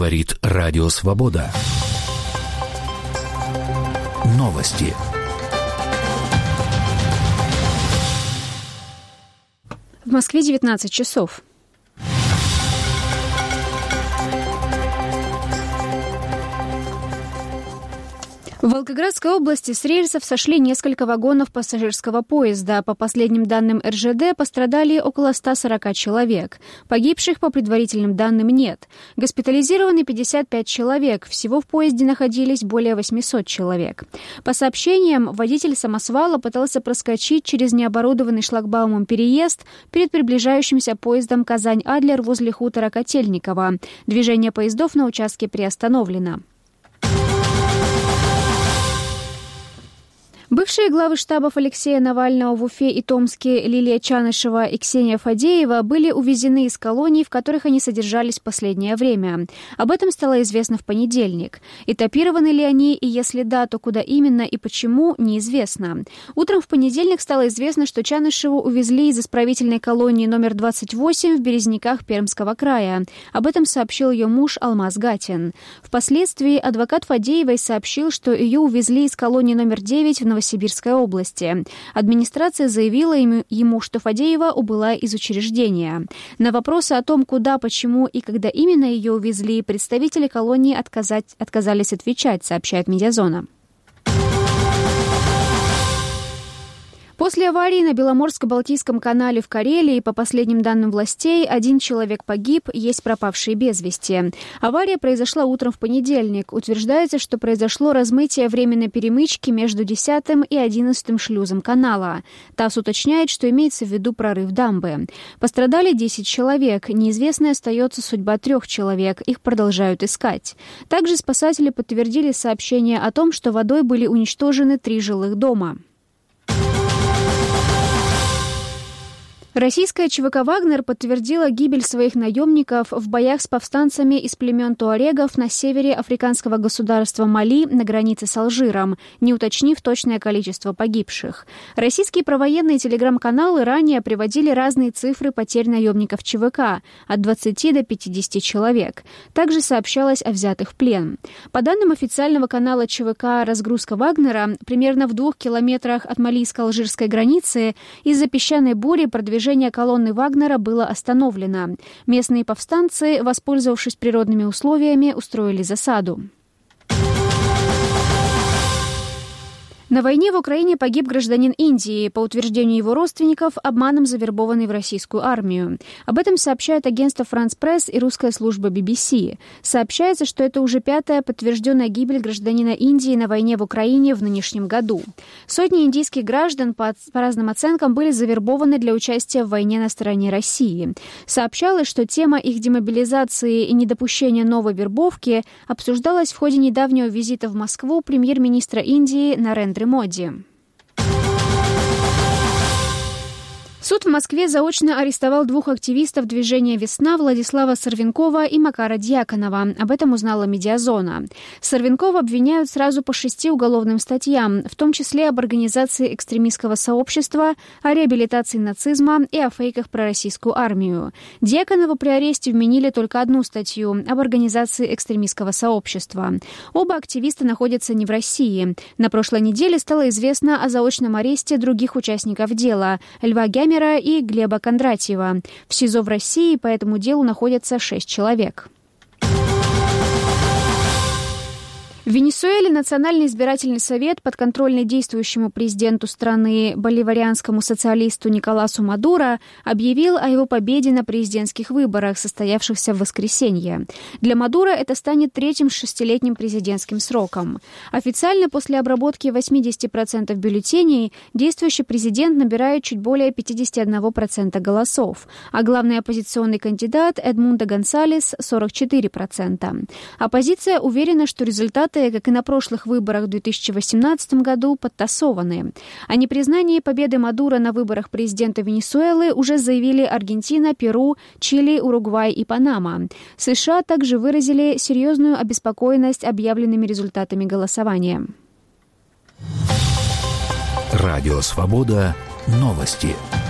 Говорит Радио Свобода. Новости. В Москве 19 часов. В Волгоградской области с рельсов сошли несколько вагонов пассажирского поезда. По последним данным РЖД, пострадали около 140 человек. Погибших, по предварительным данным, нет. Госпитализированы 55 человек. Всего в поезде находились более 800 человек. По сообщениям, водитель самосвала пытался проскочить через необорудованный шлагбаумом переезд перед приближающимся поездом Казань-Адлер возле хутора Котельниково. Движение поездов на участке приостановлено. Бывшие главы штабов Алексея Навального в Уфе и Томске Лилия Чанышева и Ксения Фадеева были увезены из колоний, в которых они содержались в последнее время. Об этом стало известно в понедельник. Этапированы ли они, и если да, то куда именно и почему, неизвестно. Утром в понедельник стало известно, что Чанышеву увезли из исправительной колонии номер 28 в Березниках Пермского края. Об этом сообщил ее муж Алмаз Гатин. Впоследствии адвокат Фадеевой сообщил, что ее увезли из колонии номер 9 в Новосибирской области. Администрация заявила ему, что Фадеева убыла из учреждения. На вопросы о том, куда, почему и когда именно ее увезли, представители колонии отказались отвечать, сообщает Медиазона. После аварии на Беломорско-Балтийском канале в Карелии, по последним данным властей, 1 человек погиб, есть пропавшие без вести. Авария произошла утром в понедельник. Утверждается, что произошло размытие временной перемычки между 10 и 11 шлюзом канала. ТАСС уточняет, что имеется в виду прорыв дамбы. Пострадали 10 человек. Неизвестной остается судьба 3 человек. Их продолжают искать. Также спасатели подтвердили сообщение о том, что водой были уничтожены 3 жилых дома. Российская ЧВК «Вагнер» подтвердила гибель своих наемников в боях с повстанцами из племен туарегов на севере африканского государства Мали на границе с Алжиром, не уточнив точное количество погибших. Российские провоенные телеграм-каналы ранее приводили разные цифры потерь наемников ЧВК – от 20 до 50 человек. Также сообщалось о взятых в плен. По данным официального канала ЧВК «Разгрузка Вагнера», примерно в 2 километрах от малийско-алжирской границы из-за песчаной бури продвижение колонны Вагнера было остановлено. Местные повстанцы, воспользовавшись природными условиями, устроили засаду. На войне в Украине погиб гражданин Индии, по утверждению его родственников, обманом завербованный в российскую армию. Об этом сообщают агентство France Press и русская служба BBC. Сообщается, что это уже 5-я подтвержденная гибель гражданина Индии на войне в Украине в нынешнем году. Сотни индийских граждан, по разным оценкам, были завербованы для участия в войне на стороне России. Сообщалось, что тема их демобилизации и недопущения новой вербовки обсуждалась в ходе недавнего визита в Москву премьер-министра Индии Нарендра Моди. Суд в Москве заочно арестовал 2 активистов движения «Весна» Владислава Сорвенкова и Макара Дьяконова. Об этом узнала Медиазона. Сорвенкова обвиняют сразу по 6 уголовным статьям, в том числе об организации экстремистского сообщества, о реабилитации нацизма и о фейках про российскую армию. Дьяконову при аресте вменили только 1 статью об организации экстремистского сообщества. Оба активиста находятся не в России. На прошлой неделе стало известно о заочном аресте других участников дела – Льва Гямера и Глеба Кондратьева. В СИЗО в России по этому делу находятся 6 человек. В Венесуэле Национальный избирательный совет, подконтрольный действующему президенту страны боливарианскому социалисту Николасу Мадуро, объявил о его победе на президентских выборах, состоявшихся в воскресенье. Для Мадуро это станет 3-м 6-летним президентским сроком. Официально после обработки 80% бюллетеней действующий президент набирает чуть более 51% голосов, а главный оппозиционный кандидат Эдмундо Гонсалес – 44%. Оппозиция уверена, что результаты, как и на прошлых выборах в 2018 году, подтасованы. О непризнании победы Мадуро на выборах президента Венесуэлы уже заявили Аргентина, Перу, Чили, Уругвай и Панама. США также выразили серьезную обеспокоенность объявленными результатами голосования. Радио «Свобода». Новости.